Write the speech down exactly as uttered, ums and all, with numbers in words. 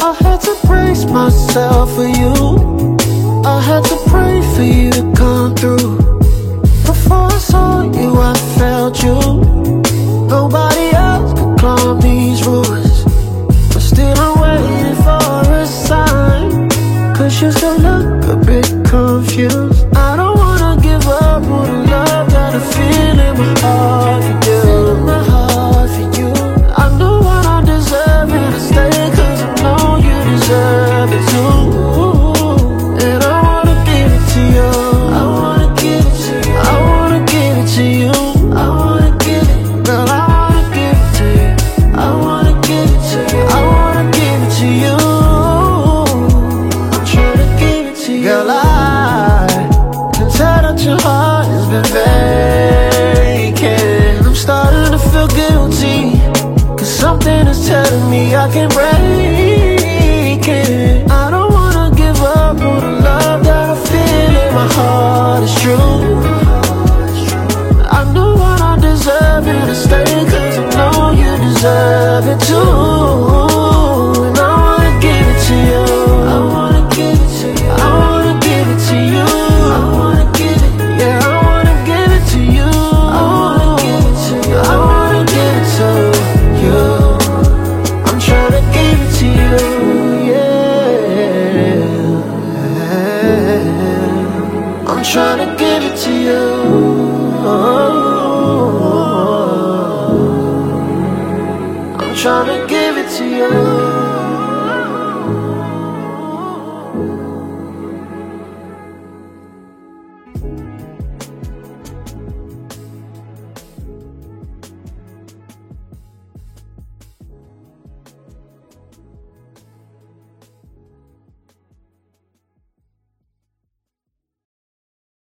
I had to brace myself for you. I had to pray for you to come through. Before I saw you, I felt you. Nobody else could climb these ruins, but still I'm waiting for a sign. Cause you still look a bit confused. I don't wanna give up on the love that I feel in my heart for you. In my heart for you. I know what I deserve and I stay cause I know you deserve it too. And I wanna give it to you. I wanna give it to you. I wanna give it to you. I wanna give it. Girl, I wanna give it to you. I wanna give it to you. I wanna give it to you. I'm trying to give it to you. Girl, I can tell that your heart has been vacant. I'm starting to feel guilty, cause something is telling me I can't break it. I don't wanna give up on the love that I feel in my heart is true. I know what I deserve and I stay cause I know you deserve it too. And I wanna give it to you. I wanna give it to you. I wanna give it to you. I wanna give it. Yeah, I wanna give it to you. I wanna give it to you. I wanna give it to you. I'm trying to give it to you. Yeah, I'm trying to give it to you. I'm trying to give